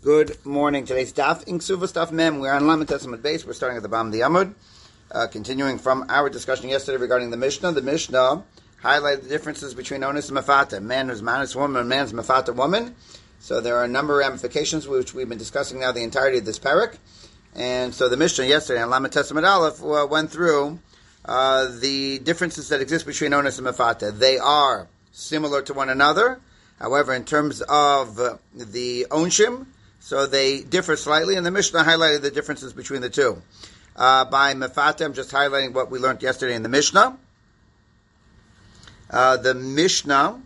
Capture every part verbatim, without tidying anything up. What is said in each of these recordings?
Good morning. Today's daf in Ksuvos daf mem. We're on Lamed Testament base. We're starting at the bottom of the Amud. Uh, continuing from our discussion yesterday regarding the Mishnah. The Mishnah highlighted the differences between Onis and Mafata. Man who's Manis woman and man's Mafata woman. So there are a number of ramifications which we've been discussing now the entirety of this parak. And so the Mishnah yesterday on Lamed Testament Aleph uh, went through uh, the differences that exist between Onis and Mafata. They are similar to one another. However, in terms of uh, the Onshim, so they differ slightly, and the Mishnah highlighted the differences between the two. Uh, by Mefata, I'm just highlighting what we learned yesterday in the Mishnah. Uh, the Mishnah,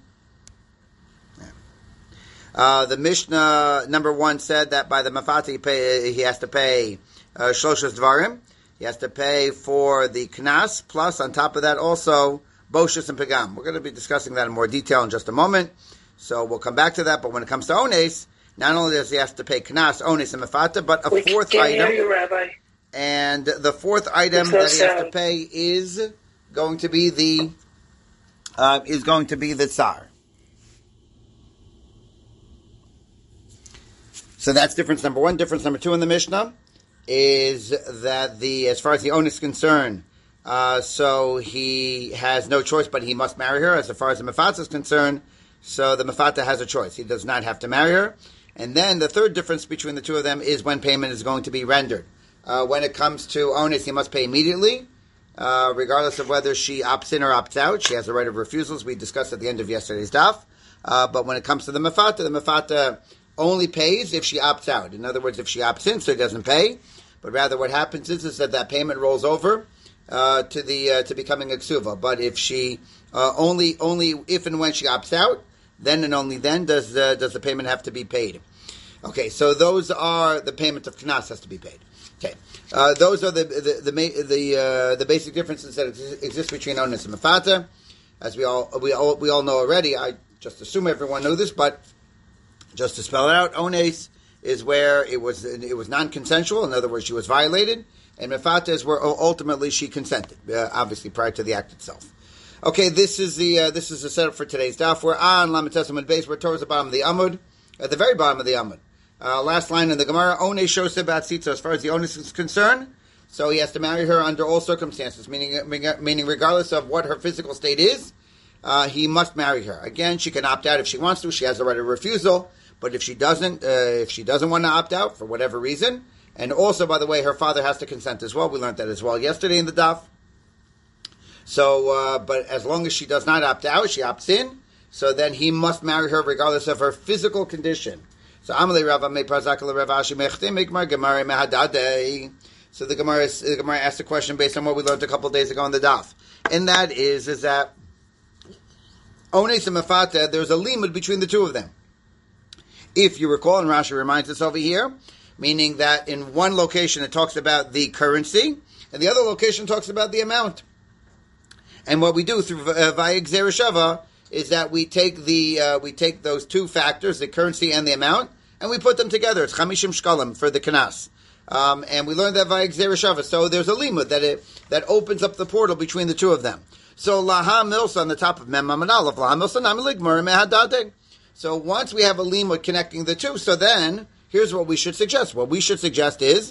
uh, the Mishnah number one said that by the Mefata he, pay, he has to pay uh, Shloshas Dvarim. He has to pay for the Knas, plus on top of that also Boshus and Pagam. We're going to be discussing that in more detail in just a moment, so we'll come back to that. But when it comes to Ones, not only does he have to pay Knas, Onis, and Mefata, but a we fourth can't item. Hear you, Rabbi. And the fourth item no that he has sound. to pay is going to be the uh, is going to be the Tsar. So that's difference number one. Difference number two in the Mishnah is that the as far as the Onis is concerned, uh, so he has no choice, but he must marry her. As far as the Mefata is concerned, so the Mefata has a choice. He does not have to marry her. And then the third difference between the two of them is when payment is going to be rendered. Uh, when it comes to Onis, he must pay immediately, uh, regardless of whether she opts in or opts out. She has the right of refusals. We discussed at the end of yesterday's daf. Uh, but when it comes to the Mefata, the Mefata only pays if she opts out. In other words, if she opts in, so he doesn't pay. But rather what happens is, is that that payment rolls over uh, to the uh, to becoming a ksuva. But if she uh, only only if and when she opts out, then and only then does uh, does the payment have to be paid. Okay, so those are the payment of Knas has to be paid. Okay, uh, those are the the the the, uh, the basic differences that exist between Onis and Mefata, as we all we all we all know already. I just assume everyone knew this, but just to spell it out, Onis is where it was it was non-consensual. In other words, she was violated, and Mefata is where ultimately she consented, uh, obviously prior to the act itself. Okay, this is the uh, this is the setup for today's daf. We're on Lamed Testament base. We're towards the bottom of the Amud, at the very bottom of the Amud. Uh, last line in the Gemara, One Shoseh Batzitza, as far as the onus is concerned, so he has to marry her under all circumstances, meaning meaning regardless of what her physical state is, uh, he must marry her. Again, she can opt out if she wants to, she has the right of refusal, but if she doesn't, uh, if she doesn't want to opt out for whatever reason, and also, by the way, her father has to consent as well, we learned that as well yesterday in the daf. So, uh, but as long as she does not opt out, she opts in, so then he must marry her regardless of her physical condition. So Amalei Rava me Prazakala Ravashi Mechtim Mikmar Gemara Mehadadei. So the Gemara the Gemara asked a question based on what we learned a couple of days ago in the daf, and that is is that Ones and Mefata, there's a limud between the two of them. If you recall, and Rashi reminds us over here, meaning that in one location it talks about the currency, and the other location talks about the amount. And what we do through uh, Vayik Zereshava is that we take the uh, we take those two factors, the currency and the amount, and we put them together. It's chamishim shkalim for the kanas, um, and we learned that vayik zereshava. So there's a limud that it that opens up the portal between the two of them. So laha milsa on the top of mem amad aleph, laha milsa namiligmar mehadadeg. So once we have a limud connecting the two, so then here's what we should suggest. What we should suggest is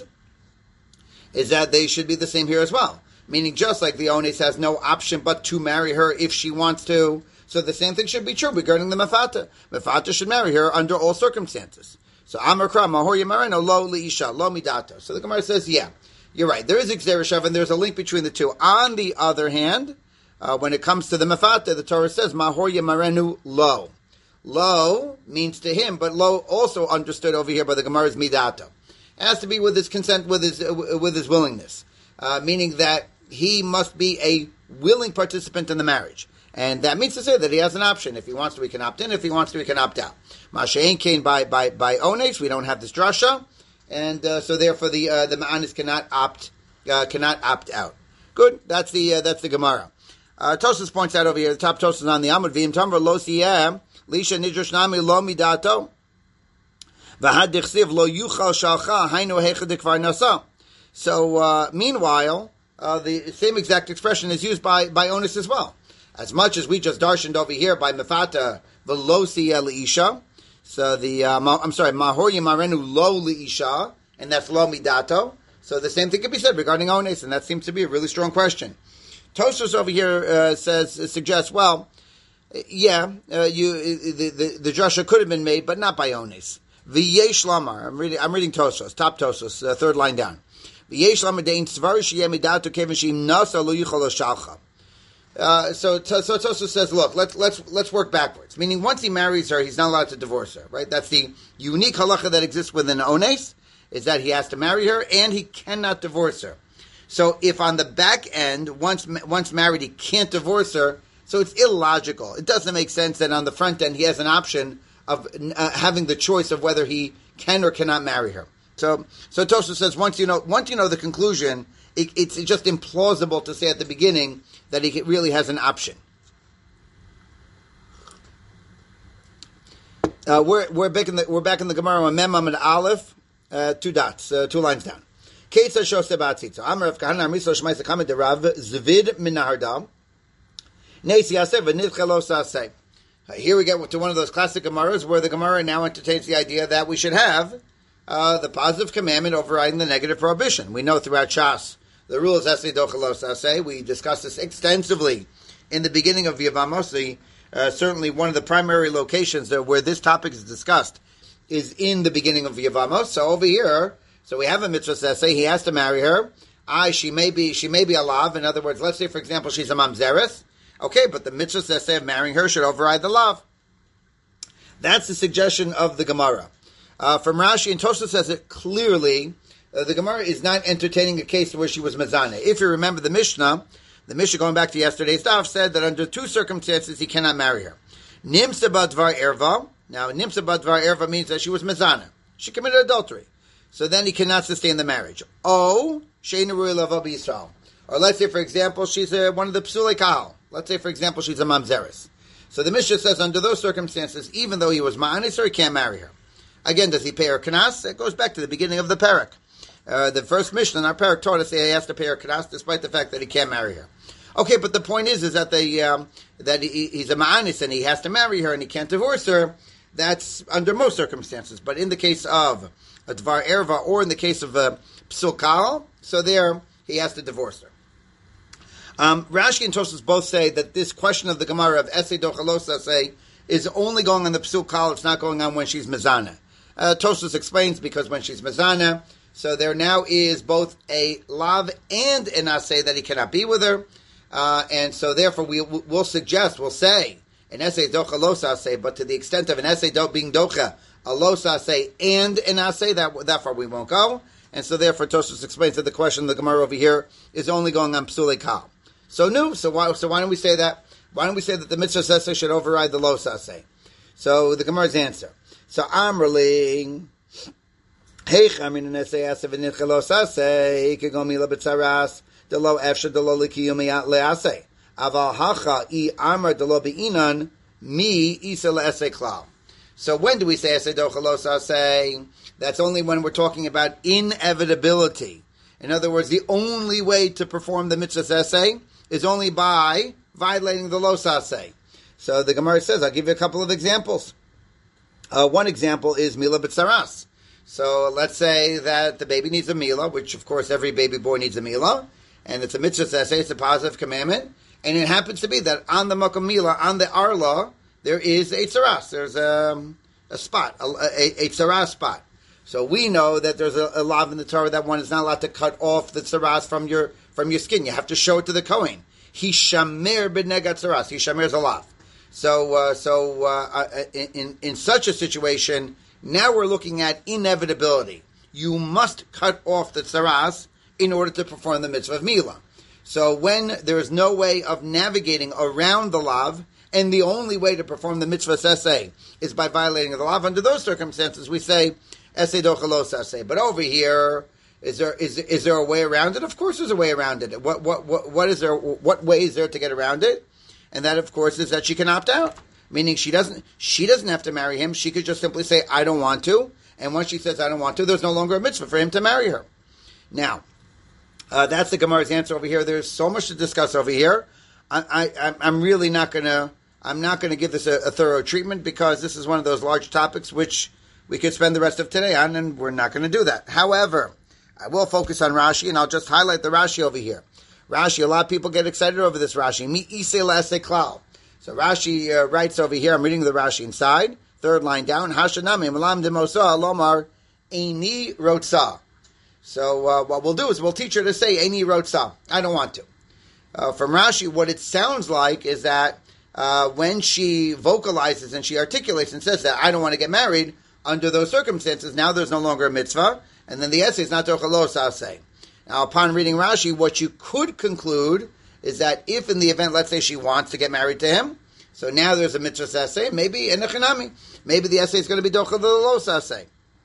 is that they should be the same here as well. Meaning, just like the Ones has no option but to marry her if she wants to. So the same thing should be true regarding the Mefata. Mefata should marry her under all circumstances. So Amar Kra Mahor Yamareno Lo Liisha Lo Midato. So the Gemara says, yeah, you're right. There is Xerishav and there's a link between the two. On the other hand, uh, when it comes to the Mefata, the Torah says Mahor Yamarenu Lo. Lo means to him, but Lo also understood over here by the Gemara's Midato. It has to be with his consent, with his uh, with his willingness, uh, meaning that he must be a willing participant in the marriage. And that means to say that he has an option. If he wants to, he can opt in. If he wants to, he can opt out. Masha'en Kain by by by Ones, we don't have this drasha, and uh, so therefore the uh, the Ma'anis cannot opt uh, cannot opt out. Good. That's the uh, that's the Gemara. Uh, Tosfos points out over here. The top Tosfos on the Amud V'im Tamar Lo Siyeh Lisha Nidrash Nami Lo Midato V'Had Dichsiv Lo Yuchal Shalcha Hainu Hecha Dikvar Nasa. So uh, meanwhile, uh, the same exact expression is used by by Ones as well. As much as we just darshaned over here by Mefata Velosi Elisha, So the uh, ma, I'm sorry, mahor yimarenu lo liisha, and that's lo midato. So the same thing could be said regarding ones, and that seems to be a really strong question. Tosfos over here uh, says uh, suggests, well, yeah, uh, you the, the the drasha could have been made, but not by ones. V'yesh lamar. I'm reading. I'm reading Tosfos, top Tosfos, uh, third line down. V'yesh lamar dein tzvar sheyeh midato kevin sheim nasa lo yichol shalcha. Uh, so, so Tosfos says, look, let's let's let's work backwards. Meaning, once he marries her, he's not allowed to divorce her, right? That's the unique halacha that exists within ones, is that he has to marry her and he cannot divorce her. So, if on the back end, once once married, he can't divorce her, so it's illogical. It doesn't make sense that on the front end he has an option of uh, having the choice of whether he can or cannot marry her. So, so Tosfos says, once you know once you know the conclusion, it, it's just implausible to say at the beginning that he really has an option. Uh, we're we're back in the we're back in the Gemara on Mem and Aleph, uh, two dots, uh, two lines down. Keitza shos tebatzitzo. Amar Rav Kahana Amiso Shmai Sekame de Rav Zvid Minahardam. Neis Yaseh v'nidchelo saseh. Here we get to one of those classic Gemaras where the Gemara now entertains the idea that we should have uh, the positive commandment overriding the negative prohibition. We know throughout Shas the rule is Esei Dochelo Saseh. We discussed this extensively in the beginning of Yevamos. The, uh, certainly one of the primary locations there where this topic is discussed is in the beginning of Yevamos. So over here, so we have a mitzvah Saseh. He has to marry her. I, she may be, she may be a lav. In other words, let's say, for example, she's a mamzeres. Okay, but the mitzvah Saseh of marrying her should override the lav. That's the suggestion of the Gemara. Uh, from Rashi, and Tosfos says it clearly. Uh, the Gemara is not entertaining a case where she was mezana. If you remember the Mishnah, the Mishnah going back to yesterday's daf said that under two circumstances he cannot marry her. Nimsa badvar erva. Now, nimsa badvar erva means that she was mezana. She committed adultery. So then he cannot sustain the marriage. Oh, she'ena ru'i lava b'Yisrael. Or let's say, for example, she's a, one of the psulei kahal. Let's say, for example, she's a mamzeres. So the Mishnah says under those circumstances, even though he was ma'anis, he can't marry her. Again, does he pay her kanas? It goes back to the beginning of the parak. Uh, the first Mishnah in our parak taught us that he has to pay her kanas despite the fact that he can't marry her. Okay, but the point is, is that the um, that he, he's a ma'anis and he has to marry her and he can't divorce her. That's under most circumstances. But in the case of a dvar erva or in the case of a psul kahal, so there he has to divorce her. Um, Rashi and Tosfos both say that this question of the Gemara of Esei Dochelo Saseh is only going on the psul kahal. It's not going on when she's mezana. Uh, Tosfos explains because when she's mezana, so there now is both a lav and an aseh that he cannot be with her. Uh, and so therefore we, we'll suggest, we'll say, an esei docha lo saseh, but to the extent of an esei do, being docha, a lo saseh and an aseh, that, that far we won't go. And so therefore Tosfos explains that the question of the Gemara over here is only going on psulei kahal. So no, so why, so why don't we say that, why don't we say that the mitzvah saseh should override the lo saseh? So the Gemara's answer. So Amrling, Heich, I mean, an essay asev and nitchelos aseh, kegom mila b'tzaras, de lo efshe de lo likiyum le'aseh. Aval hacha I amar de lo be'inan, mi isa le'aseh klal. So when do we say essay dochelos aseh? That's only when we're talking about inevitability. In other words, the only way to perform the mitzvah essay is only by violating the los aseh. So the Gemara says, I'll give you a couple of examples. Uh, one example is mila b'tzaras. So let's say that the baby needs a milah, which of course every baby boy needs a milah, and it's a mitzvah essay, it's a positive commandment, and it happens to be that on the makom milah, on the arla, there is a tzaras, there's a, a spot, a, a, a tzaras spot. So we know that there's a, a law in the Torah that one is not allowed to cut off the tzaras from your from your skin. You have to show it to the Kohen. He shamer b'nega tzaras. He shamer's a law. So, uh, so uh, in in such a situation, now we're looking at inevitability. You must cut off the tzaras in order to perform the mitzvah of milah. So when there is no way of navigating around the lav, and the only way to perform the mitzvah saseh is by violating the lav, under those circumstances we say esei dochelo saseh. But over here, is there is is there a way around it? Of course, there's a way around it. What what what what is there? What way is there to get around it? And that, of course, is that she can opt out. Meaning she doesn't she doesn't have to marry him. She could just simply say, I don't want to. And once she says, I don't want to, there's no longer a mitzvah for him to marry her. Now, uh, that's the Gemara's answer over here. There's so much to discuss over here. I, I, I'm really not going to I'm not going to give this a, a thorough treatment because this is one of those large topics which we could spend the rest of today on, and we're not going to do that. However, I will focus on Rashi, and I'll just highlight the Rashi over here. Rashi, a lot of people get excited over this Rashi. Mi ise lase klal. So Rashi uh, writes over here, I'm reading the Rashi inside, third line down, Hashanami malam demosa lomar eini rotsa. So uh, what we'll do is we'll teach her to say eini rotsa. I don't want to. Uh, from Rashi, what it sounds like is that uh, when she vocalizes and she articulates and says that I don't want to get married, under those circumstances, now there's no longer a mitzvah, and then the essay is not tochalos asay. Now, upon reading Rashi, what you could conclude is that if in the event, let's say she wants to get married to him, so now there's a mitzvah essay, maybe in a chinami, maybe the essay is going to be tochalos asay.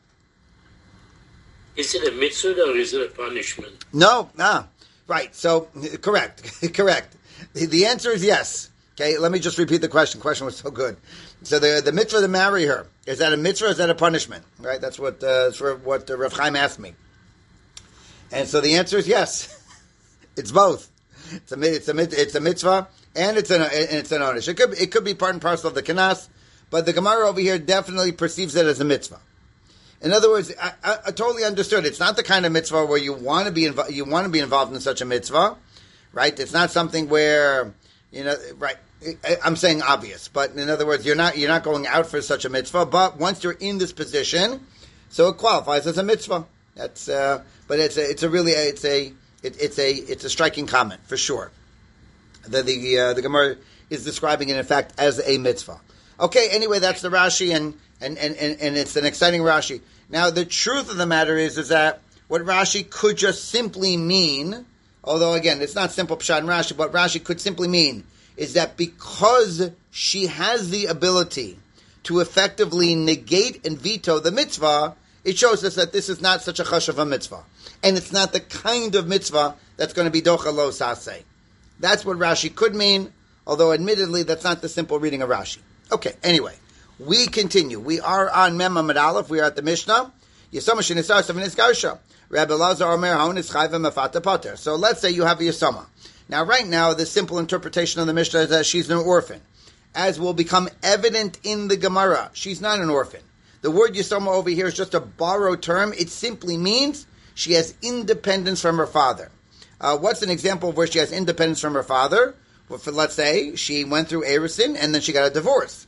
Is it a mitzvah or is it a punishment? No, ah, right. So, correct, correct. The, the answer is yes. Okay, let me just repeat the question. The question was so good. So the the mitzvah to marry her, is that a mitzvah or is that a punishment? Right, that's what uh, that's what uh, Rav Chaim asked me. And so the answer is yes. It's both. It's a it's a it's a mitzvah and it's an and it's an onish. It could it could be part and parcel of the kanas, but the Gemara over here definitely perceives it as a mitzvah. In other words, I, I, I totally understood. It's not the kind of mitzvah where you want to be invo- you want to be involved in such a mitzvah, right? It's not something where you know, right. I'm saying obvious, but in other words, you're not you're not going out for such a mitzvah. But once you're in this position, so it qualifies as a mitzvah. That's uh, but it's a, it's a really it's a it, it's a it's a striking comment for sure. The the uh, the Gemara is describing it in fact as a mitzvah. Okay, anyway, that's the Rashi, and and, and, and and it's an exciting Rashi. Now, the truth of the matter is is that what Rashi could just simply mean, although again it's not simple pshat in Rashi, but Rashi could simply mean is that because she has the ability to effectively negate and veto the mitzvah, it shows us that this is not such a chash of a mitzvah. And it's not the kind of mitzvah that's going to be docha lo saseh. That's what Rashi could mean, although admittedly that's not the simple reading of Rashi. Okay, anyway, we continue. We are on Mem Amud Aleph. We are at the Mishnah. Yisoma shenisar sevenis garsha. Rabbi Lazar Omer haon is chayva mefata pater. So let's say you have a Yisoma. Now, right now, the simple interpretation of the Mishnah is that she's an orphan. As will become evident in the Gemara, she's not an orphan. The word Yisoma over here is just a borrowed term. It simply means she has independence from her father. Uh, what's an example of where she has independence from her father? Well, for, let's say she went through Erusin and then she got a divorce.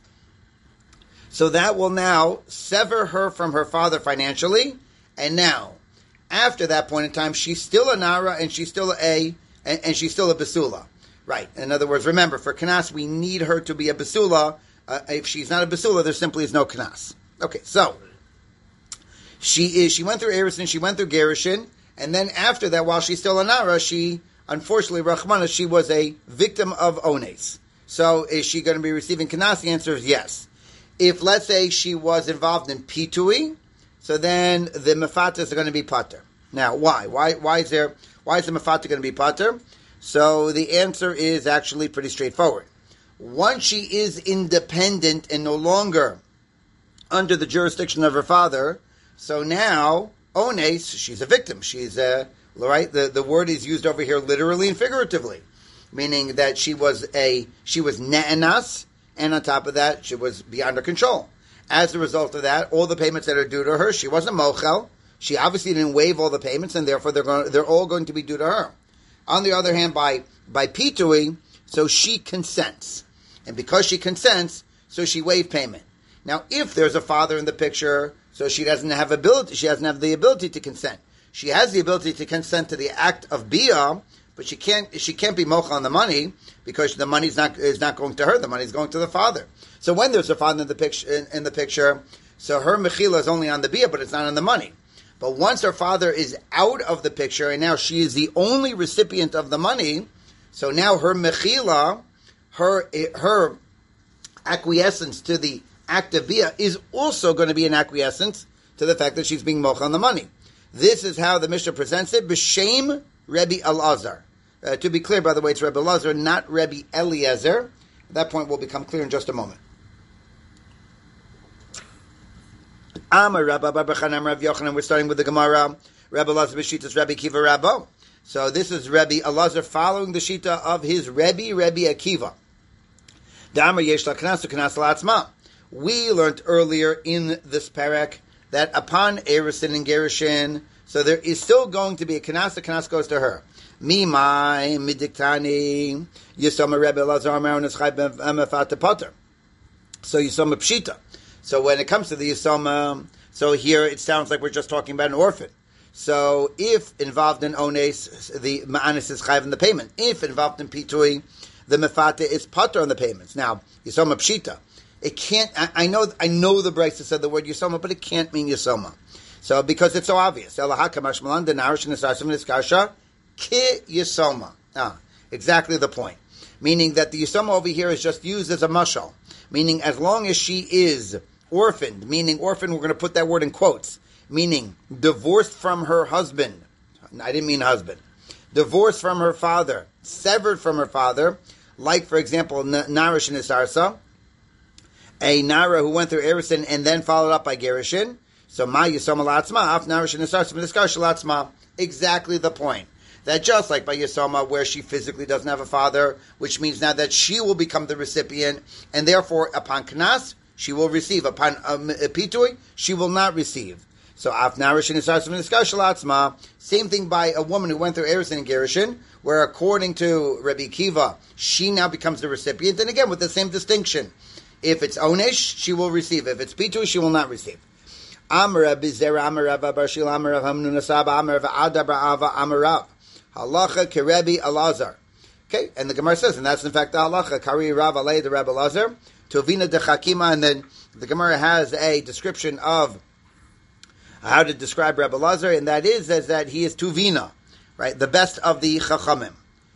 So that will now sever her from her father financially. And now, after that point in time, she's still a Nara and she's still a... And, and she's still a basula. Right. In other words, remember, for kanas, we need her to be a basula. Uh, if she's not a basula, there simply is no kanas. Okay, so, she is. She went through Erusin, she went through Gerushin, and then after that, while she's still a Nara, she, unfortunately, Rachmana, she was a victim of Ones. So, is she going to be receiving kanas? The answer is yes. If, let's say, she was involved in Pitui, so then the mefatas are going to be pater. Now, why? Why, why is there... Why is the mafata going to be pater? So the answer is actually pretty straightforward. Once she is independent and no longer under the jurisdiction of her father, so now, ones, she's a victim. She's a, right? The, the word is used over here literally and figuratively, meaning that she was a, she was ne'enas, and on top of that, she was beyond her control. As a result of that, all the payments that are due to her, she wasn't mochel. She obviously didn't waive all the payments, and therefore they're going, they're all going to be due to her. On the other hand, by by pitui, so she consents, and because she consents, so she waived payment. Now, if there's a father in the picture, so she doesn't have ability, she doesn't have the ability to consent. She has the ability to consent to the act of bia, but she can't she can't be mocha on the money because the money's not is not going to her. The money's going to the father. So when there's a father in the picture, in, in the picture, so her mechila is only on the bia, but it's not on the money. But once her father is out of the picture, and now she is the only recipient of the money, so now her mechila, her her acquiescence to the act of bia is also going to be an acquiescence to the fact that she's being mocha on the money. This is how the Mishnah presents it, b'shem Rebbe Elazar. Uh, to be clear, by the way, it's Rebbe Elazar, not Rebbe Eliezer. That point will become clear in just a moment. Amar Rabba Bar Chanam Rav Yochanan. We're starting with the Gemara. Rebbe Elazar b'shitas Rebbe Akiva Rabbo. So this is Rebbe Elazar following the shita of his Rebbe, Rebbe Akiva. Dama yesh la knas u'knas la'atzma. We learned earlier in this parak that upon Erusin and Gerushin, so there is still going to be a knas, the knas goes to her. Mimai midiktani yisoma Rebbe Lazar Maron Eschai B'Mefat Potter. So Yisoma Pshita. So when it comes to the Yisoma, so here it sounds like we're just talking about an orphan. So if involved in Ones, the Ma'anis is Chayv in the payment. If involved in Pitui, the Mefata is Potter on the payments. Now, Yisoma Pshita. It can't, I, I know I know the Brisa said the word Yisoma, but it can't mean Yisoma. So, because it's so obvious. Ki Yisoma. Ah, exactly the point. Meaning that the Yisoma over here is just used as a mashal. Meaning as long as she is orphaned, meaning orphan, we're going to put that word in quotes, meaning divorced from her husband. I didn't mean husband. Divorced from her father, severed from her father, like, for example, Narish and Isarsa, a Nara who went through Erusin and then followed up by Gerushin. So, Ma Yisoma Latzma, Af Narish and Isarsa, Midiskash Latzma. Exactly the point. That just like by Yisoma, where she physically doesn't have a father, which means now that she will become the recipient, and therefore, upon Knas, she will receive. Upon um, Pitui, she will not receive. So, Af Narish and Isarsa, Midiskash Latzma. Same thing by a woman who went through Erusin and Gerushin, where according to Rabbi Kiva, she now becomes the recipient, and again, with the same distinction. If it's Onesh, she will receive. If it's Pitui, she will not receive. Amarav Bizera Amarav Barshil Amarav Hamnunasaba Amarav Adabra'ava Amarav. Halacha Kerebi Elazar. Okay, and the Gemara says, and that's in fact the halacha, Kari Rav Alei the Rebbe Elazar, Tovina de Chakima, and then the Gemara has a description of how to describe Rebbe Elazar, and that is, is that he is Tuvina, right, the best of the Chachamim.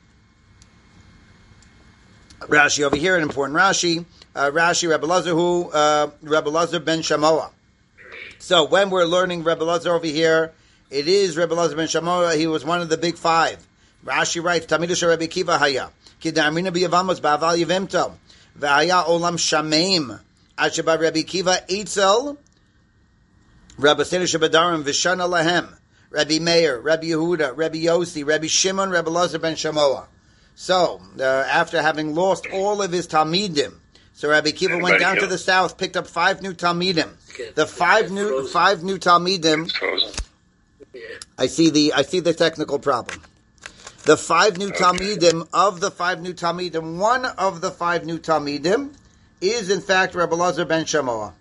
Rashi over here, an important Rashi, uh, Rashi Rebbe Elazar, who, uh, Rebbe Elazar ben Shamoa. So when we're learning Rebbe Elazar over here, it is Rebbe Elazar ben Shamoa. He was one of the big five. Rashi writes, Tamidu Rebbe Kiva haya, ki da'amina b'yavamos ba'aval yivimto, v'haya olam shameim, asheba Rebbe Kiva eitzel, Rebbe Seder Shebadarim v'shana lahem, Rebbe Meir, Rebbe Yehuda, Rebbe Yossi, Rebbe Shimon, Rebbe Elazar ben Shamoa. So, uh, after having lost all of his Talmidim, so Rabbi Kiva went down to the south, picked up five new Talmidim. The five new five new Talmidim. I see the I see the technical problem. The five new Talmidim of the five new Talmidim, one of the five new Talmidim is in fact Rebbe Elazar ben Shamoa.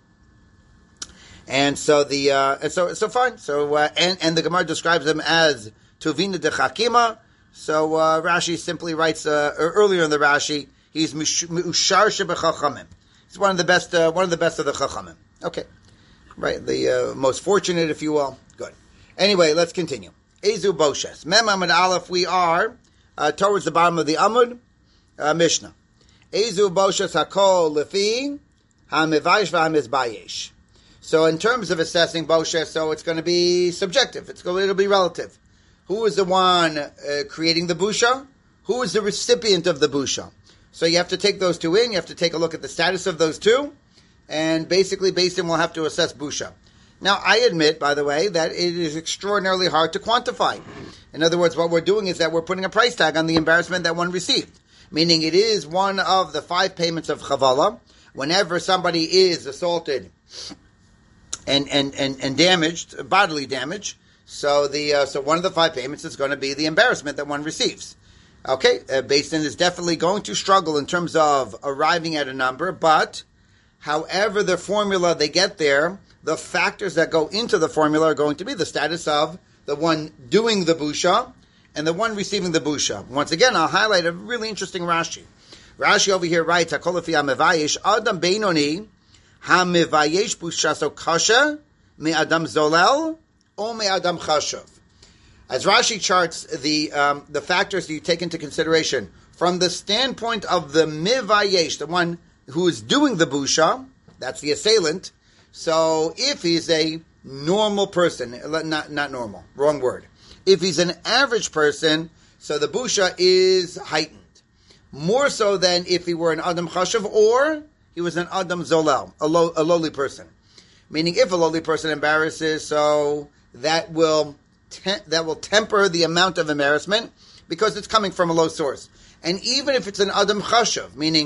And so the uh, and so so fine. So uh, and and the Gemara describes him as Tuvina de Chakima. So uh, Rashi simply writes uh, earlier in the Rashi, he's Ushar Shebechachamim. He's one of the best, uh, one of the best of the Chachamim. Okay, right, the uh, most fortunate, if you will. Good. Anyway, let's continue. Ezu Boshes Mem Amud Aleph. We are uh, towards the bottom of the Amud uh, Mishnah. Ezu Boshes Hakol Lefi HaMevayish VaHaMizbayesh. So in terms of assessing Boshes, so it's going to be subjective. It's going to be relative. Who is the one uh, creating the busha? Who is the recipient of the busha? So you have to take those two in. You have to take a look at the status of those two. And basically, based on, we'll have to assess busha. Now, I admit, by the way, that it is extraordinarily hard to quantify. In other words, what we're doing is that we're putting a price tag on the embarrassment that one received. Meaning it is one of the five payments of chavala. Whenever somebody is assaulted and, and, and, and damaged, bodily damage, So the uh, so one of the five payments is going to be the embarrassment that one receives. Okay, uh, Beis Din is definitely going to struggle in terms of arriving at a number, but however the formula they get there, the factors that go into the formula are going to be the status of the one doing the busha and the one receiving the busha. Once again, I'll highlight a really interesting Rashi. Rashi over here writes, "Hakol lefi hamevayesh adam beinoni hamevayesh bushaso kasha me adam zolel." Adam Chashav. As Rashi charts the um, the factors that you take into consideration from the standpoint of the Mivayesh, the one who is doing the busha, that's the assailant. So if he's a normal person, not not normal, wrong word. If he's an average person, so the busha is heightened. More so than if he were an Adam Chashav or he was an Adam Zolel, a, low, a lowly person. Meaning if a lowly person embarrasses, so that will te- that will temper the amount of embarrassment because it's coming from a low source. And even if it's an Adam Chashav, meaning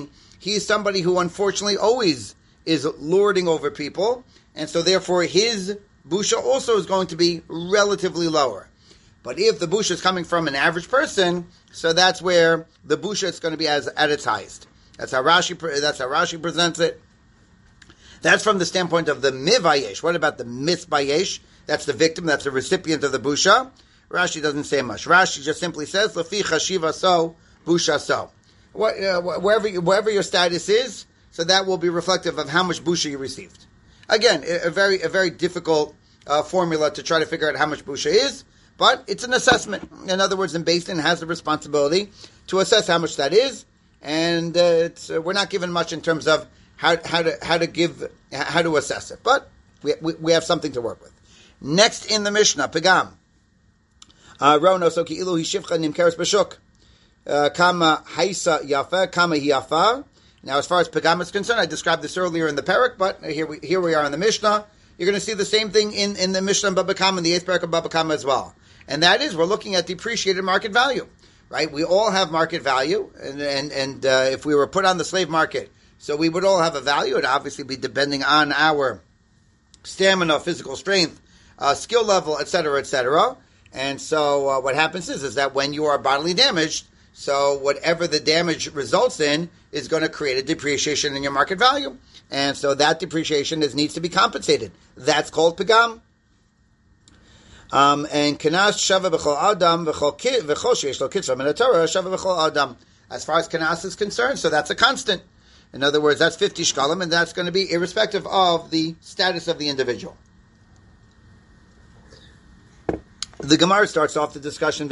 he's somebody who unfortunately always is lording over people, and so therefore his busha also is going to be relatively lower. But if the busha is coming from an average person, so that's where the busha is going to be as, at its highest. That's how Rashi. That's how Rashi presents it. That's from the standpoint of the mivayesh. What about the misbayesh? That's the victim. That's the recipient of the busha. Rashi doesn't say much. Rashi just simply says, "Lefi chashiva so busha so." What, uh, wherever wherever your status is, so that will be reflective of how much busha you received. Again, a, a very a very difficult uh, formula to try to figure out how much busha is, but it's an assessment. In other words, the Beis Din has the responsibility to assess how much that is, and uh, it's, uh, we're not given much in terms of how how to how to give how to assess it, but we we, we have something to work with. Next in the Mishnah, Pegam. Rono so ki ilu hishivcha nimkeres b'shuk. Kama haisa yafa, kama hiyafa. Now, as far as Pegam is concerned, I described this earlier in the parak, but here we here we are in the Mishnah. You're going to see the same thing in, in the Mishnah and Baba Kama, in the eighth parak of Baba Kama as well. And that is, we're looking at depreciated market value, right? We all have market value, and and, and uh, if we were put on the slave market, so we would all have a value. It would obviously be depending on our stamina, physical strength, uh, skill level, et cetera, et cetera. And so uh, what happens is, is that when you are bodily damaged, so whatever the damage results in is going to create a depreciation in your market value. And so that depreciation is needs to be compensated. That's called Pegam. Um, and Kanas Shava B'chol Adam V'chol Sheyesh Lo Kitzra Min HaTorah Shava B'chol Adam. As far as Kanas is concerned, so that's a constant. In other words, that's fifty shkalim, and that's going to be irrespective of the status of the individual. The Gemara starts off the discussion.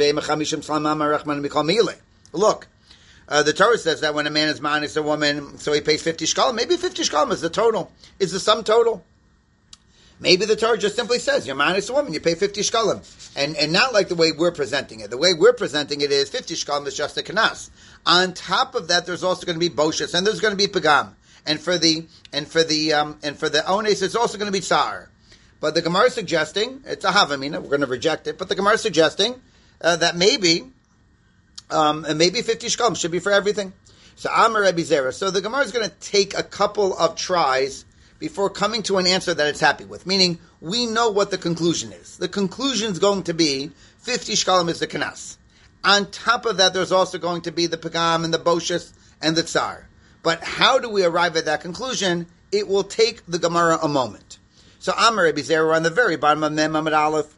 Look, uh, the Torah says that when a man is minus a woman, so he pays fifty shkalim. Maybe fifty shkalim is the total, is the sum total. Maybe the Torah just simply says you're minus a woman, you pay fifty shkalim, and and not like the way we're presenting it. The way we're presenting it is fifty shkalim is just a kanas. On top of that, there's also going to be boshas, and there's going to be pegam, and for the and for the um, and for the ones, it's also going to be tsar. But the Gemara is suggesting, it's a havamina, we're going to reject it, but the Gemara is suggesting uh, that maybe, um, maybe fifty shkalim should be for everything. So Amar Rebbe Zera. So the Gemara is going to take a couple of tries before coming to an answer that it's happy with. Meaning, we know what the conclusion is. The conclusion is going to be fifty shkalim is the kanas. On top of that, there's also going to be the pegam and the boshas and the tsar. But how do we arrive at that conclusion? It will take the Gemara a moment. So Amar Rebbe Zera, we're on the very bottom of Mem Amud Aleph.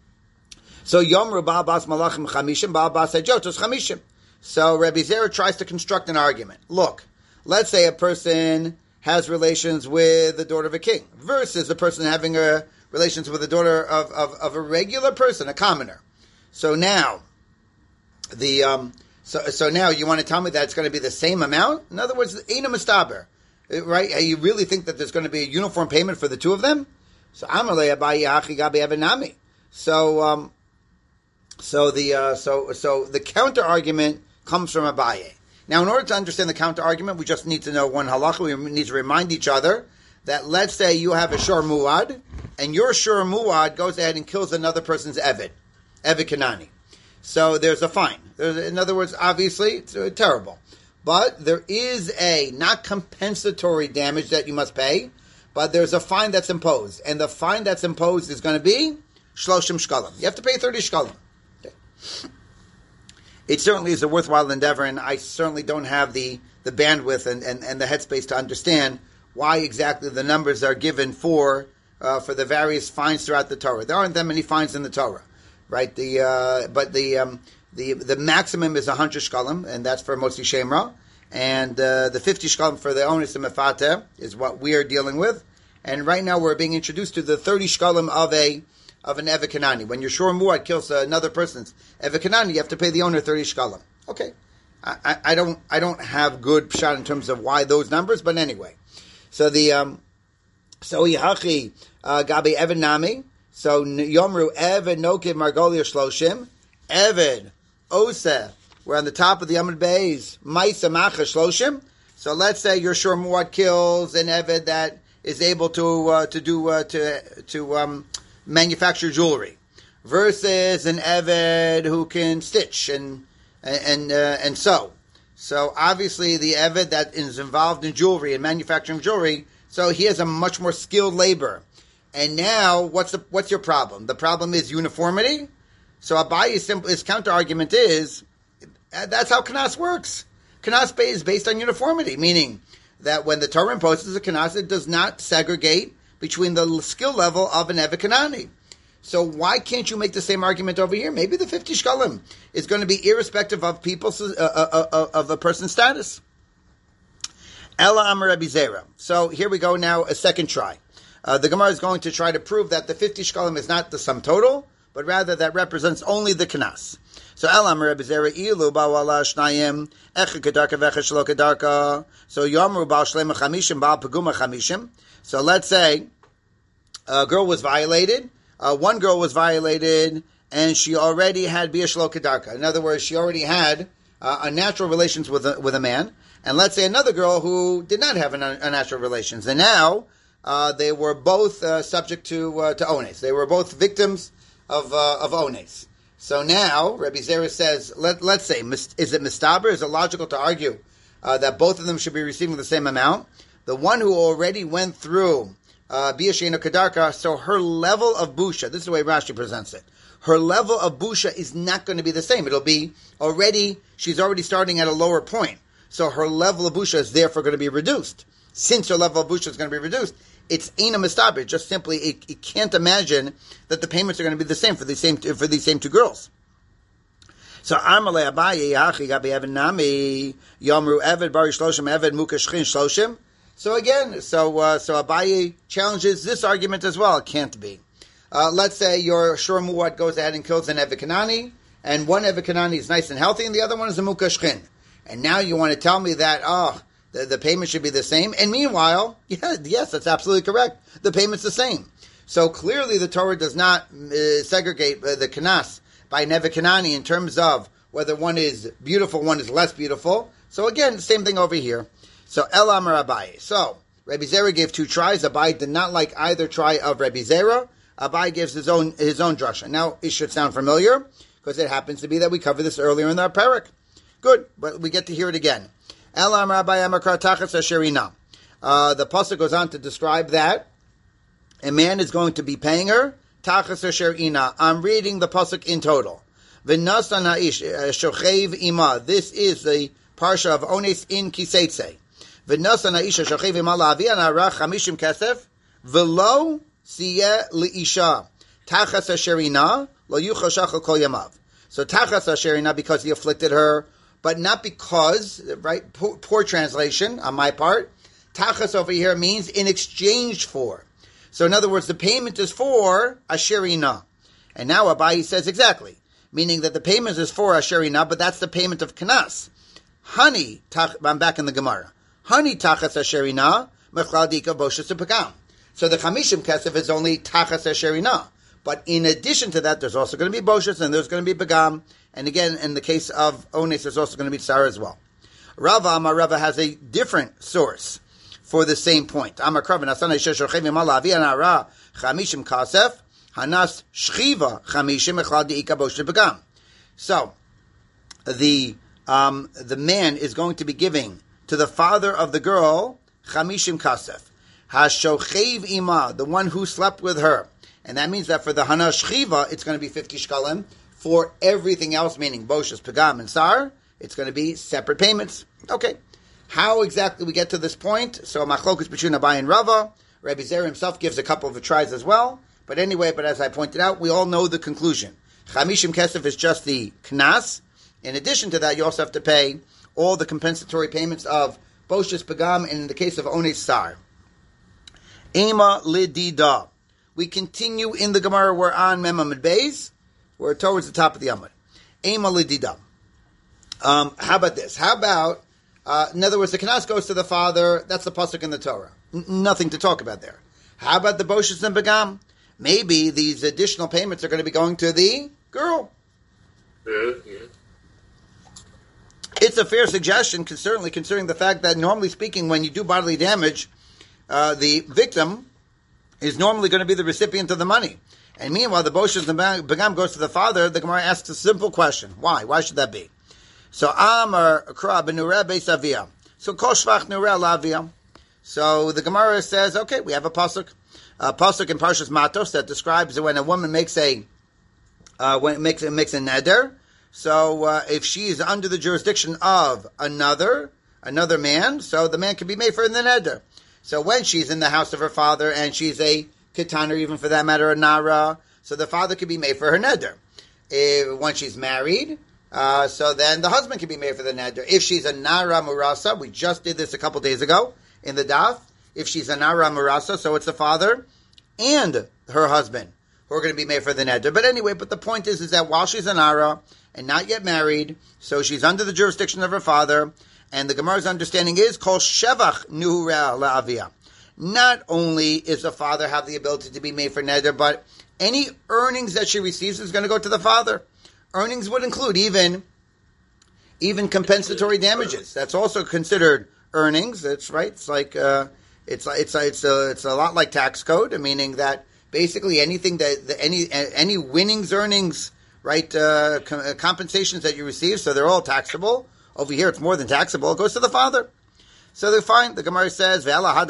So Yomru Baal Bas Malachim Chamishim, Baal Bas Hajotos Chamishim. So Rebbe Zera tries to construct an argument. Look, let's say a person has relations with the daughter of a king versus a person having a relations with the daughter of, of, of a regular person, a commoner. So now, the um, so so now you want to tell me that it's going to be the same amount? In other words, Eina Mustaber. Right? You really think that there's going to be a uniform payment for the two of them? So Amalei Abaye Achi Gabi Avenami. So um, so the uh, so so the counter argument comes from Abaye. Now, in order to understand the counter argument, we just need to know one halacha. We need to remind each other that let's say you have a shor muad, and your shor muad goes ahead and kills another person's eved, eved Kanani. So there's a fine. There's, in other words, obviously it's uh, terrible. But there is a, not compensatory damage that you must pay, but there's a fine that's imposed. And the fine that's imposed is going to be shloshim shkalim. You have to pay thirty shkalim. Okay. It certainly is a worthwhile endeavor, and I certainly don't have the, the bandwidth and, and, and the headspace to understand why exactly the numbers are given for uh, for the various fines throughout the Torah. There aren't that many fines in the Torah, right? The uh, But the... Um, The the maximum is one hundred shkalim, and that's for Motzi Shemra. And uh, the fifty shkalim for the Onis and Mefata is what we are dealing with. And right now we're being introduced to the thirty shkalim of a of an Eved Kanani. When your shor muad kills another person's Eved Kanani, you have to pay the owner thirty shkalim. Okay. I, I, I don't I don't have good shot in terms of why those numbers, but anyway. So the um so Yahachi uh, Gabi Eved Nami. So Yomru Eved Nokiv Margolia Shloshim. Eved Oseh, we're on the top of the Amud Beis, Maisa Macha Shloshim. So let's say your shor muad kills an Eved that is able to uh, to do uh, to to um, manufacture jewelry, versus an Eved who can stitch and and uh, and sew. So obviously the Eved that is involved in jewelry and manufacturing jewelry, so he has a much more skilled labor. And now, what's the what's your problem? The problem is uniformity. So Abayi's simple his counter argument is that's how Kanas works. Kanas is based on uniformity, meaning that when the Torah imposes a Kanas, it does not segregate between the skill level of an Eved Kanani. So why can't you make the same argument over here? Maybe the fifty shkalim is going to be irrespective of people's uh, uh, uh, of a person's status. Ella Amar Rabbi Zera. So here we go now, a second try. Uh, the Gemara is going to try to prove that the fifty shkalim is not the sum total, but rather that represents only the Kanas. So Ella Amar Rabbi Zera ilu ba'wala shnayim echa kedarka v'echa shelo kedarka. So yomru ba'al shlema chamishim ba'al peguma chamishim. So let's say a girl was violated. Uh, one girl was violated, and she already had bia shelo kedarka. In other words, she already had uh, a natural relations with a, with a man. And let's say another girl who did not have an unnatural relations, and now uh, they were both uh, subject to uh, to ones. They were both victims of uh, of ones. So now Rabbi Zera says, let let's say, is it mistaber? Is it logical to argue uh, that both of them should be receiving the same amount? The one who already went through bia she'eino kedarka, so her level of busha. This is the way Rashi presents it. Her level of busha is not going to be the same. It'll be already. She's already starting at a lower point. So her level of busha is therefore going to be reduced. Since her level of busha is going to be reduced, it's ina mistaber. Just simply, it, it can't imagine that the payments are going to be the same for these same for these same two girls. So Amalei Abaye Yachi Gabi Evan Nami Yomru Eved Bari Shloshim Eved Mukashchin Shloshim. So again, so uh, so Abaye challenges this argument as well. It can't be. Uh, let's say your Shur Muad goes ahead and kills an Eved Kanani, and one Eved Kanani is nice and healthy, and the other one is a Mukashchin. And now you want to tell me that, oh, the, the payment should be the same. And meanwhile, yeah, yes, that's absolutely correct. The payment's the same. So clearly the Torah does not uh, segregate uh, the Kanas by Neve Kanani in terms of whether one is beautiful, one is less beautiful. So again, same thing over here. So El Amar Abaye. So Rabbi Zera gave two tries. Abaye did not like either try of Rabbi Zera. Abaye gives his own his own drasha. Now it should sound familiar because it happens to be that we covered this earlier in our parak. Good, but we get to hear it again. Elam Rabbi Amakra Tachas Asherina. The pasuk goes on to describe that a man is going to be paying her Tachas Asherina. I'm reading the pasuk in total. V'nasa na'ish shochev ima. This is the parsha of Ones in Kiseitse. V'nasa na'ish shochev ima la'avi anara chamishim kesef v'lo siyeh li'isha Tachas Asherina lo yuchal shachal kol yamav. So Tachas Asherina, because he afflicted her, but not because, right, poor, poor translation on my part. Tachas over here means in exchange for. So in other words, the payment is for Asherina. And now Abaye says exactly, meaning that the payment is for Asherina, but that's the payment of Kanas. Honey, tach, I'm back in the Gemara. Honey Tachas Asherina, mechladika boshas pekam. So the Chamishim Kesef is only Tachas Asherina. But in addition to that, there's also going to be boshas and there's going to be begam. And again, in the case of Ones, there's also going to be tsar as well. Rava Amar Rava has a different source for the same point. Amar Kraven Asana Sheshochem Malavi Anara Chamishim Kasef Hanas Shchiva Chamishim Echlad Deika Bosh Begam. So the um, the man is going to be giving to the father of the girl Chamishim Kasef Hashochev Ima, the one who slept with her, and that means that for the Hanas Shchiva, it's going to be fifty shkalim. For everything else, meaning Boshas, Pagam, and Sar, it's going to be separate payments. Okay. How exactly we get to this point? So, Machlokus between Abaye and Rava. Rabbi Zera himself gives a couple of tries as well. But anyway, but as I pointed out, we all know the conclusion. Chamishim Kesef is just the Knas. In addition to that, you also have to pay all the compensatory payments of Boshas, Pagam, and in the case of Ones, Sar. Ema Lidida. We continue in the Gemara. We're on Memamid Beis. We're towards the top of the Amud. Ema Lidida. Um, how about this? How about, uh, in other words, the Kanas goes to the father. That's the pasuk in the Torah. N- nothing to talk about there. How about the Boshas and Begam? Maybe these additional payments are going to be going to the girl. Yeah, yeah. It's a fair suggestion, certainly considering the fact that normally speaking, when you do bodily damage, uh, the victim is normally going to be the recipient of the money. And meanwhile, the Boshas and Begam goes to the father. The Gemara asks a simple question. Why? Why should that be? So Amar Kra Benureh Beis Avia. So Kol Shvach Nureh Lavia. So the Gemara says, okay, we have a pasuk, a pasuk in Parshas Matos that describes when a woman makes a uh, when it makes it makes a neder. So uh, if she is under the jurisdiction of another another man, so the man can be made for in the neder. So when she's in the house of her father and she's a ketan, or even for that matter a nara, so the father can be made for her neder. If, when she's married. Uh, so then the husband can be made for the neder. If she's a nara murasa, we just did this a couple days ago in the daf. If she's a nara murasa, so it's the father and her husband who are going to be made for the neder. But anyway, but the point is, is that while she's a nara and not yet married, so she's under the jurisdiction of her father, and the Gemara's understanding is kol shevach nuhura la'avia. Not only is the father have the ability to be made for neder, but any earnings that she receives is going to go to the father. Earnings would include even, even compensatory damages. That's also considered earnings. That's right. It's like uh, it's it's it's a it's a lot like tax code, meaning that basically anything that the, any any winnings, earnings, right, uh, com- compensations that you receive, so they're all taxable. Over here, it's more than taxable. It goes to the father. So they're fine. The Gemara says,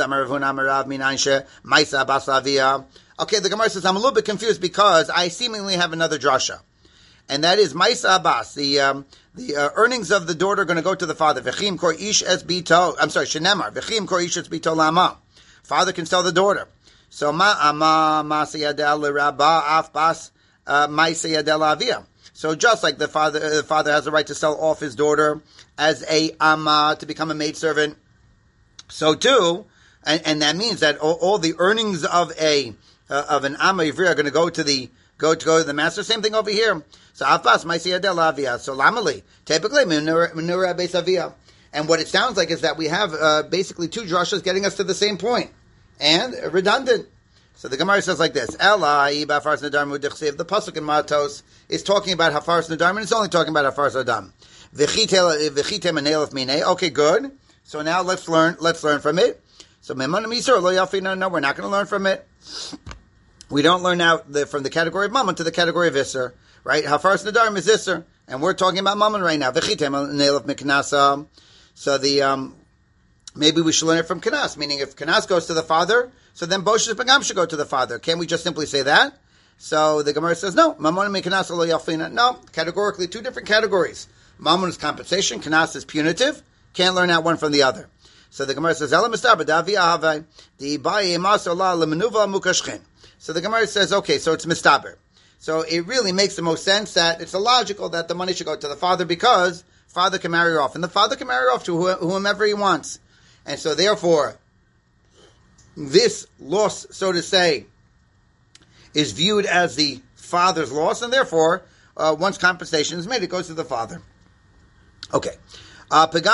okay, the Gemara says, I'm a little bit confused because I seemingly have another drasha. And that is Maisa Abbas. The um, the uh, earnings of the daughter are going to go to the father. V'chim kor ish es bito. I'm sorry, shenemar. V'chim kor ish es bito lama. Father can sell the daughter. So ma ama masiyadel l'rabba af bas maisiyadel avia. So just like the father, uh, the father has the right to sell off his daughter as a amma to become a maidservant, so too, and, and that means that all, all the earnings of a uh, of an amma ivri are going to go to the go to go to the master. Same thing over here. So afbas maisiyadel avia. So lamali typically menura beis avia. And what it sounds like is that we have uh, basically two drashas getting us to the same point and uh, redundant. So the Gemara says like this: the pasuk in Matos is talking about hafaras nedarim, and it's only talking about hafaras adam. Okay, good. So now let's learn. Let's learn from it. So no, we're not going to learn from it. We don't learn out the, from the category of mammon to the category of isser, right? Hafaras nedarim is isser, and we're talking about mammon right now. So the um, maybe we should learn it from kanas, meaning if kanas goes to the father, so then Bosh's Pagam should go to the father. Can we just simply say that? So the Gemara says, no. Mammon and Kanas lo yalfina. No. Categorically, two different categories. Mammon is compensation. Kanas is punitive. Can't learn out one from the other. So the Gemara says, Ela mistar b'davi ahavai. Di baye maso la lemenuva mukashchin. So the Gemara says, okay, so it's mistaber. So it really makes the most sense that it's illogical that the money should go to the father because father can marry her off. And the father can marry her off to whomever he wants. And so therefore, this loss, so to say, is viewed as the father's loss, and therefore, uh, once compensation is made, it goes to the father. Okay. So uh, the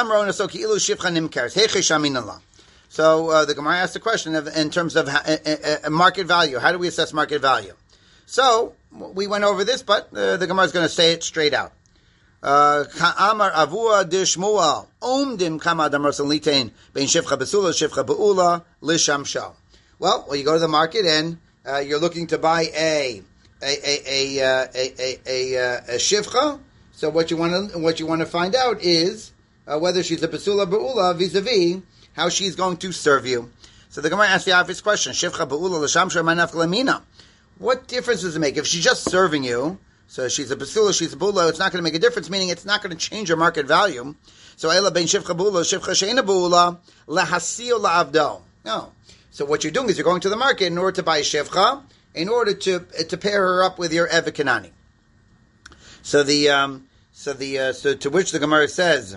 Gemara asked the question of, in terms of uh, uh, market value. How do we assess market value? So we went over this, but uh, the Gemara is going to say it straight out. Ka'amar avua de Shmuel umdim kama damar litain bein shivcha besula shivcha beula lishamsha. Well, well, you go to the market and uh, you're looking to buy a a a a uh, a, a, a, a shivcha. So what you want to what you want to find out is uh, whether she's a besula beula vis-a-vis how she's going to serve you. So the Gemara asks the obvious question: shivcha beula lishamsha manaf lamina. What difference does it make if she's just serving you? So she's a basula, she's a bula, it's not going to make a difference, meaning it's not going to change her market value. So ela ben shivcha bula, shivcha sheina bula, lahasio la'avdo. No. So what you're doing is you're going to the market in order to buy a shivcha, in order to to pair her up with your Evet Kanani. So the um, so the uh, so to which the Gemara says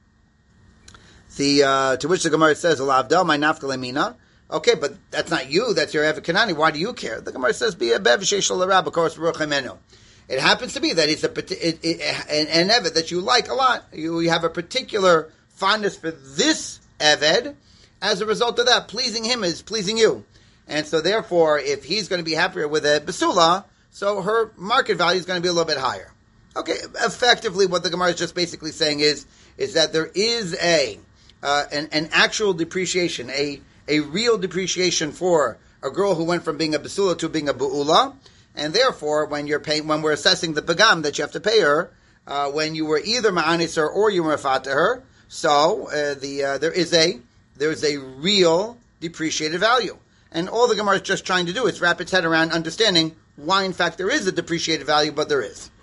the uh, to which the Gemara says la'avdo my nafka lemina. Okay, but that's not you, that's your Evet Kanani. Why do you care? The Gemara says be a bev sheishal l'rab, of course, ruach imenu. It happens to be that it's a it, it, an, an Eved that you like a lot. You, you have a particular fondness for this Eved. As a result of that, pleasing him is pleasing you. And so therefore, if he's going to be happier with a Basula, so her market value is going to be a little bit higher. Okay, effectively what the Gemara is just basically saying is, is that there is a uh, an, an actual depreciation, a, a real depreciation for a girl who went from being a Basula to being a Bu'ula. And therefore, when you're paying, when we're assessing the pagam that you have to pay her, uh, when you were either ma'anis her or you were mafat to her. So uh, the uh, there is a there is a real depreciated value, and all the Gemara is just trying to do is wrap its head around understanding why, in fact, there is a depreciated value, but there is.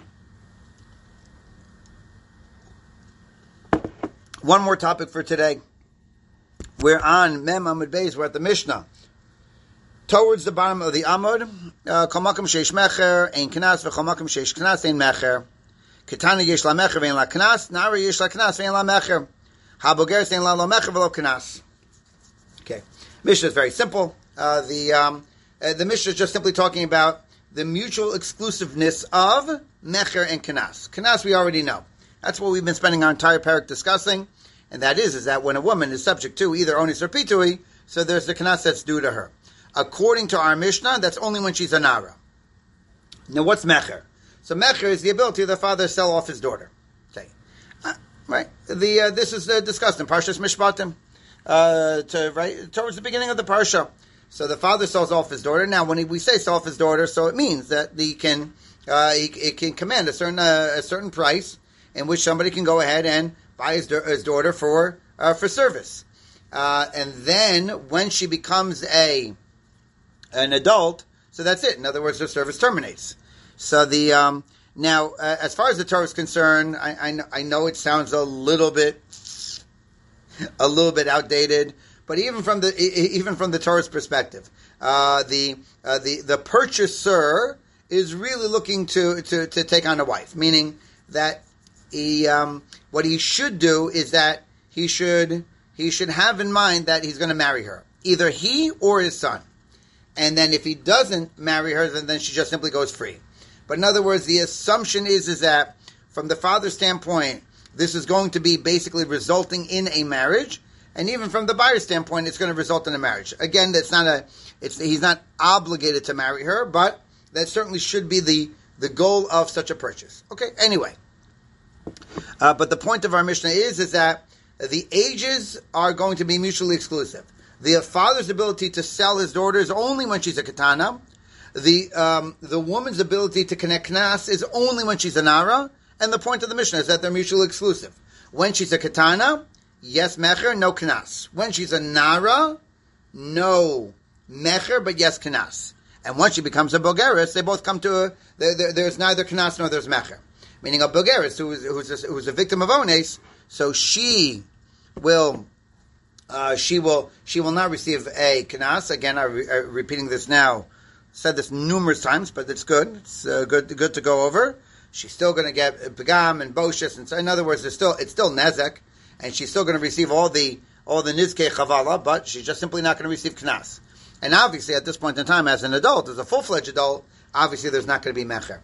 One more topic for today. We're on Mem Amud Beis. We're at the Mishnah. Towards the bottom of the Amud, Kol Makom Sheish Mecher, Ein Knas, V'Kol Makom Sheish Knas, Ein Mecher. Ketana Yesh La Mecher, Ve'en La Knas, Nara Yesh La Knas, Ve'en La Mecher. HaBogeres Ein La Lo Mecher, Ve'lo Knas. Okay. Mishnah is very simple. Uh, the um, uh, the Mishnah is just simply talking about the mutual exclusiveness of Mecher and Knas. Knas we already know. That's what we've been spending our entire parak discussing, and that is, is that when a woman is subject to either onis or pitui, so there's the Knas that's due to her. According to our Mishnah, that's only when she's a Nara. Now, what's Mecher? So Mecher is the ability of the father to sell off his daughter. Okay. Uh, right? The uh, This is uh, discussed in Parshas Mishpatim, uh, to, right, towards the beginning of the Parsha. So the father sells off his daughter. Now, when we say sell off his daughter, so it means that he can, uh, he, he can command a certain uh, a certain price in which somebody can go ahead and buy his, his daughter for uh, for service. Uh, and then when she becomes a an adult, so that's it. In other words, her service terminates. So the um, now, uh, as far as the Torah is concerned, I, I, know, I know it sounds a little bit a little bit outdated, but even from the even from the Torah's perspective, uh, the uh, the the purchaser is really looking to, to, to take on a wife, meaning that he um, what he should do is that he should he should have in mind that he's going to marry her, either he or his son. And then if he doesn't marry her, then, then she just simply goes free. But in other words, the assumption is, is that from the father's standpoint, this is going to be basically resulting in a marriage. And even from the buyer's standpoint, it's going to result in a marriage. Again, that's not a, it's, he's not obligated to marry her, but that certainly should be the, the goal of such a purchase. Okay, anyway. Uh, but the point of our Mishnah is, is that the ages are going to be mutually exclusive. The father's ability to sell his daughter is only when she's a katana. The um, the woman's ability to connect knas is only when she's a nara. And the point of the Mishnah is that they're mutually exclusive. When she's a katana, yes mecher, no knas. When she's a nara, no mecher, but yes knas. And once she becomes a bogeris, they both come to a, there, there, there's neither knas nor there's mecher. Meaning a bogeris who is who's a, who's a victim of ones, so she will. Uh, she will she will not receive a knas. Again, I'm re- uh, repeating this now. Said this numerous times, but it's good. It's uh, good good to go over. She's still going to get pagam and boshes, and so in other words, it's still it's still nezek, and she's still going to receive all the all the nizkei chavala, but she's just simply not going to receive knas. And obviously, at this point in time, as an adult, as a full fledged adult, obviously there's not going to be mecher.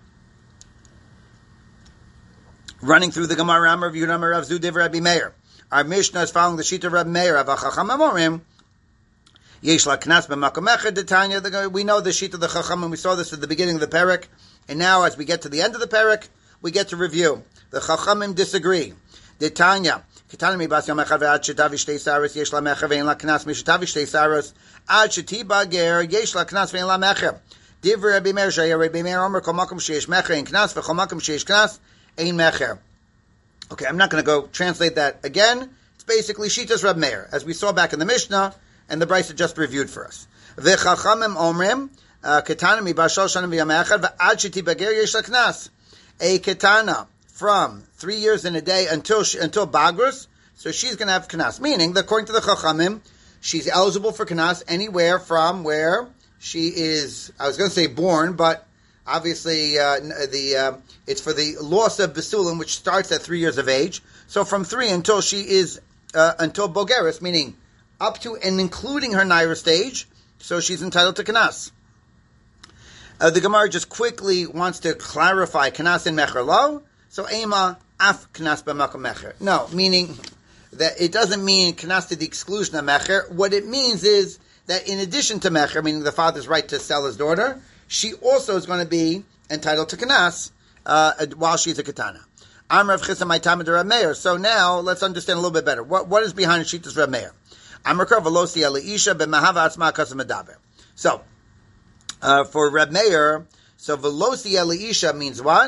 Running through the Gemara, Amar of Yudam Rav Zudiv Rabbi Meir. Our Mishnah is following the sheet of Rabbi Meir. Avachacham Amorim. Yesh la knas b'makom echad detanya. We know the sheet of the Chacham, and we saw this at the beginning of the parak. And now, as we get to the end of the parak, we get to review. The Chachamim disagree. Detanya. Ketana mi bas yom echad ve'ad shetavi shtei saros yesh la mecher ve'en la knas mi shetavi shtei saros ad shetiba ger yesh la knas ve'en la mecher. Divrei Rabbi Meir shaya Rabbi Meir Omer kol makom sheyesh mecher ein knas v'chol makom sheyesh knas ein mecher. Okay, I'm not going to go translate that again. It's basically Shitas Reb Meir, as we saw back in the Mishnah, and the Brisa just reviewed for us. V'chachamim omrim, ketana mi bashal shanim v'yamechad v'ad shetibager yesh laknas. A ketana from three years and a day until she, until bagrus, so she's going to have knas. Meaning, that according to the Chachamim, she's eligible for knas anywhere from where she is, I was going to say born, but obviously, uh, the uh, it's for the loss of Basulim, which starts at three years of age. So from three until she is, uh, until Bogeris, meaning up to and including her Naira stage, so she's entitled to Kanas. Uh, the Gemara just quickly wants to clarify Kanas and Mecher Lo. So Ema, Af Kanas B'Makom Mecher. No, meaning that it doesn't mean Kanas to the exclusion of Mecher. What it means is that in addition to Mecher, meaning the father's right to sell his daughter, she also is going to be entitled to Kanas uh, while she's a Katana. I'm Rav Chisa, my time of Rav Meir. So now let's understand a little bit better. What, what is behind Shitas Rav Meir? I'm Rav Velosi Elisha b'Mahava Atzma Kasam Medaber. So uh, for Rav Meir, so Velosi Elisha means what?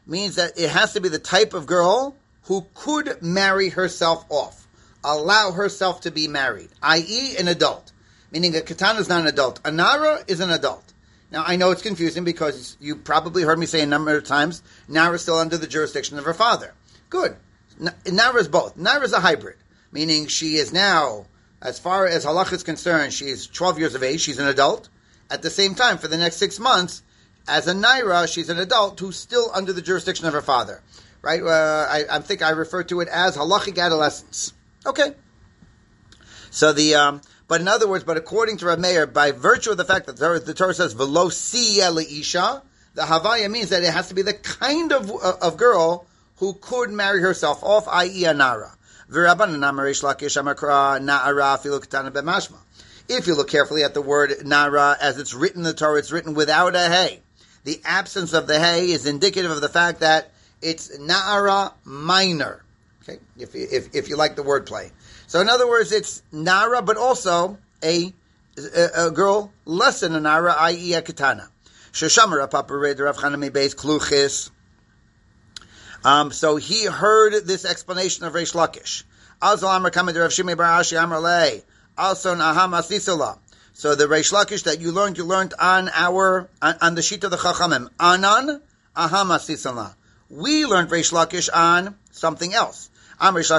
means that it has to be the type of girl who could marry herself off, allow herself to be married, that is an adult. Meaning a katana is not an adult. A nara is an adult. Now, I know it's confusing because you probably heard me say a number of times, nara is still under the jurisdiction of her father. Good. Nara is both. Nara is a hybrid, meaning she is now, as far as halakha is concerned, she is twelve years of age, she's an adult. At the same time, for the next six months, as a naira, she's an adult who's still under the jurisdiction of her father. Right? Uh, I, I think I refer to it as halachic adolescence. Okay. So the... Um, But in other words, but according to Rav Meir, by virtue of the fact that the Torah, the Torah says "V'lo siyeh leisha," the Havaya means that it has to be the kind of uh, of girl who could marry herself off, that is, a nara. If you look carefully at the word nara as it's written in the Torah, it's written without a hey. The absence of the hey is indicative of the fact that it's nara minor. Okay, if if if you like the wordplay. So in other words, it's nara, but also a, a, a girl less than a nara, that is a katana. Sheshamar Papa Red Rav Chanami Beis Kluchis. Um, so he heard this explanation of Reish Lakish. Also Amar Kamid Rav Shimei Bar Ashi Amar Lei. Also Naham Asisala. So the Reish Lakish that you learned, you learned on our on, on the sheet of the Chachamim. Anan Aham Asisala. We learned Reish Lakish on something else. A man is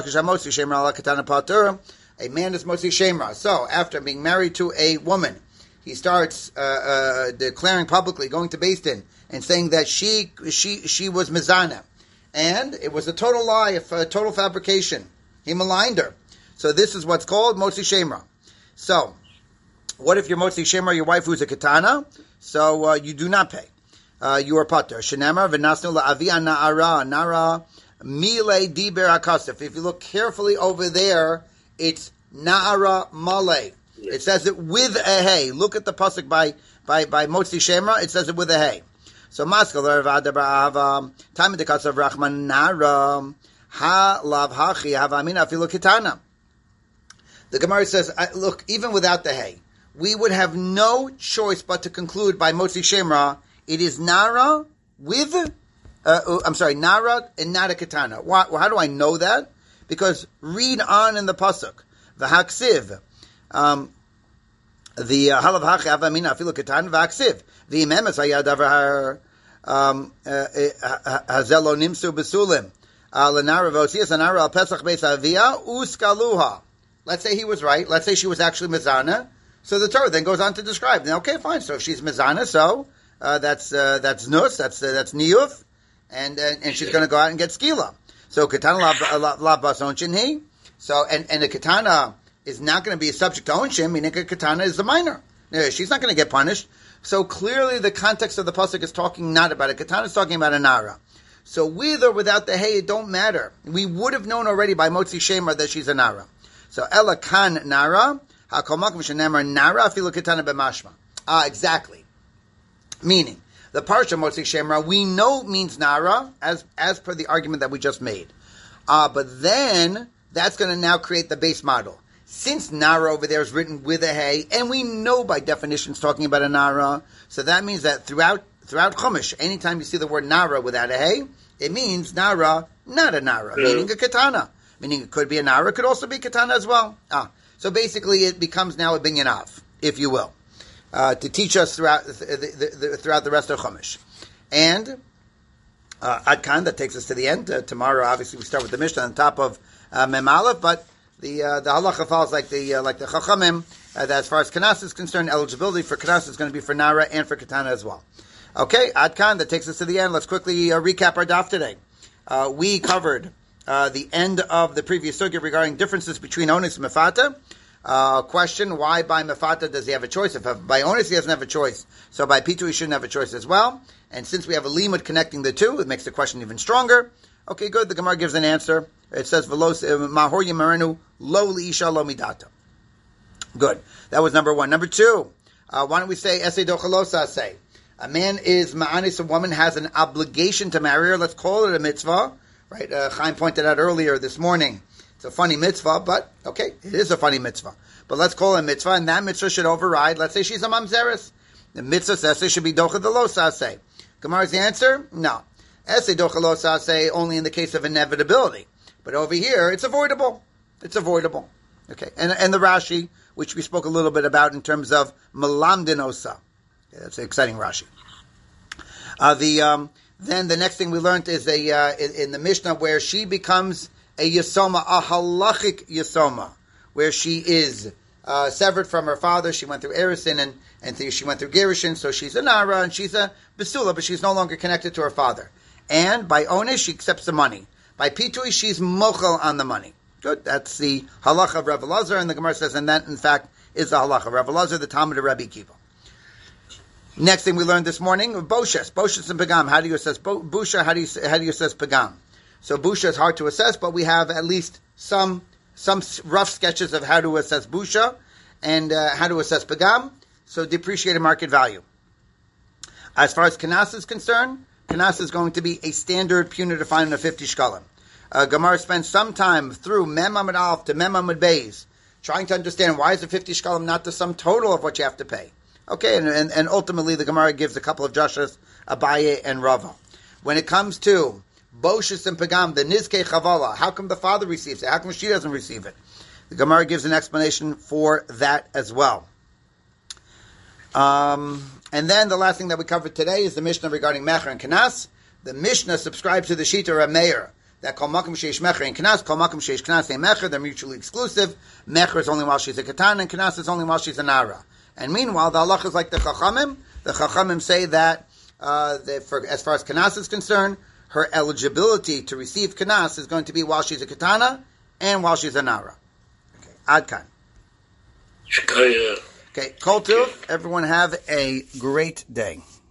motzi shemra. So, after being married to a woman, he starts uh, uh, declaring publicly, going to Beis Din, and saying that she she she was mizana, and it was a total lie, a total fabrication. He maligned her. So this is what's called motzi shemra. So, what if you're motzi shemra, your wife who's a katana? So uh, you do not pay. Uh, you are pater. Shenemar v'nasnu la'avi na'ara nara. Mile diber akasif. If you look carefully over there, it's na'ara male. It says it with a hey. Look at the pasuk by by by Motzi Shemra. It says it with a hey. So maskal v'adabrav time the kasav rachman nara ha lav hachi havamina afilu kitana. The Gemara says, look, even without the hey, we would have no choice but to conclude by Motzi Shemra. It is nara with. Uh, I'm sorry, nara and not a katana. Why, well, how do I know that? Because read on in the pasuk, v'haksiv, um, the halav hachi avamina afilu katana v'haksiv v'imemes hayadavar hazelo nimsu besulim lenara v'osias anara al pesach beis avia uskaluha. Let's say he was right. Let's say she was actually mizana. So the Torah then goes on to describe. Now, okay, fine. So if she's mizana, so uh, that's uh, that's nus, that's uh, that's niyuf. And, uh, and she's going to go out and get skila. So katana la bas onshin he. So and and the katana is not going to be subject to onshin. Meaning a katana is a minor. She's not going to get punished. So clearly the context of the pasuk is talking not about a katana. It's talking about a nara. So with or without the hey, it don't matter. We would have known already by motzi shemra that she's a nara. So ela kan nara hakomak v'shenemar nara afilu katana b'mashma. Ah, exactly. Meaning. The parsha Motzi Shemra, we know means Nara, as as per the argument that we just made. Uh, but then, that's going to now create the base model. Since Nara over there is written with a hey, and we know by definition it's talking about a Nara, so that means that throughout throughout Chumash, anytime you see the word Nara without a hey, it means Nara, not a Nara, yeah. Meaning a katana. Meaning it could be a Nara, it could also be katana as well. Ah, so basically it becomes now a binyanav, if you will. Uh, to teach us throughout the, the, the, throughout the rest of Chumash. And uh, Adkan, that takes us to the end. Uh, tomorrow, obviously, we start with the Mishnah on top of uh, Mem Aleph, but the uh, the halacha follows like the uh, like the Chachamim, uh, that as far as Kanas is concerned, eligibility for Kanas is going to be for Nara and for Katana as well. Okay, Adkan, that takes us to the end. Let's quickly uh, recap our daf today. Uh, we covered uh, the end of the previous sugya regarding differences between Onis and Mefata. Uh, question, why by Mefata does he have a choice? If by Onis he doesn't have a choice, so by Pitu he shouldn't have a choice as well. And since we have a limud connecting the two, it makes the question even stronger. Okay, good. The Gemara gives an answer. It says, Mahor Yemarenu lo liisha lo midata. Good. That was number one. Number two, uh, why don't we say, Ese dochalosa say, a man is ma'anis, a woman has an obligation to marry her. Let's call it a mitzvah. Right? Uh, Chaim pointed out earlier this morning. It's a funny mitzvah, but okay, it is a funny mitzvah. But let's call it a mitzvah, and that mitzvah should override. Let's say she's a mamzeres. The mitzvah says it should be docha the lo say. Gemara's answer? No. Ese dochalosa say only in the case of inevitability. But over here, it's avoidable. It's avoidable. Okay, and and the Rashi, which we spoke a little bit about in terms of malamdinosa. Okay, that's an exciting Rashi. Uh, the um, then the next thing we learned is a uh, in, in the Mishnah where she becomes a yasoma, a halachic yasoma, where she is uh, severed from her father. She went through Erisin and and th- she went through Gerushin, so she's a nara and she's a besula, but she's no longer connected to her father. And by onish, she accepts the money. By pitui, she's mochel on the money. Good. That's the halacha of Rav Elazar, and the Gemara says, and that in fact is the halacha of Rav Elazar, the Talmud of Rabbi Akiva. Next thing we learned this morning, Boshes, Boshes and Pagam. How do you assess Bo- Busha? How do you how do you assess Pagam? So Busha is hard to assess, but we have at least some some rough sketches of how to assess Busha and uh, how to assess Pagam. So depreciated market value. As far as Kanas is concerned, Kanas is going to be a standard punitive fine of fifty shkalim. Uh, Gemara spends some time through Mem Amud Aleph to Mem Amud Beis, trying to understand why is the fifty shkalim not the sum total of what you have to pay. Okay, and, and, and ultimately the Gemara gives a couple of Joshas, Abaye and Rava. When it comes to Boshus and Pagam, the Nizke Chavala, how come the father receives it? How come she doesn't receive it? The Gemara gives an explanation for that as well. Um, and then the last thing that we covered today is the Mishnah regarding Mecher and Kanas. The Mishnah subscribes to the Shita Rameir, that Kol Makom Sheish Mecher and Kanas, Kol Makom Sheish Kanas and Mecher, they're mutually exclusive. Mecher is only while she's a Katan, and Kanas is only while she's a Nara. And meanwhile, the halach is like the Chachamim. The Chachamim say that, uh, that for, as far as Kanas is concerned, her eligibility to receive Kanas is going to be while she's a Katana and while she's a Nara. Okay, Adkan. Shkaya. Okay, Kol Tov, everyone have a great day.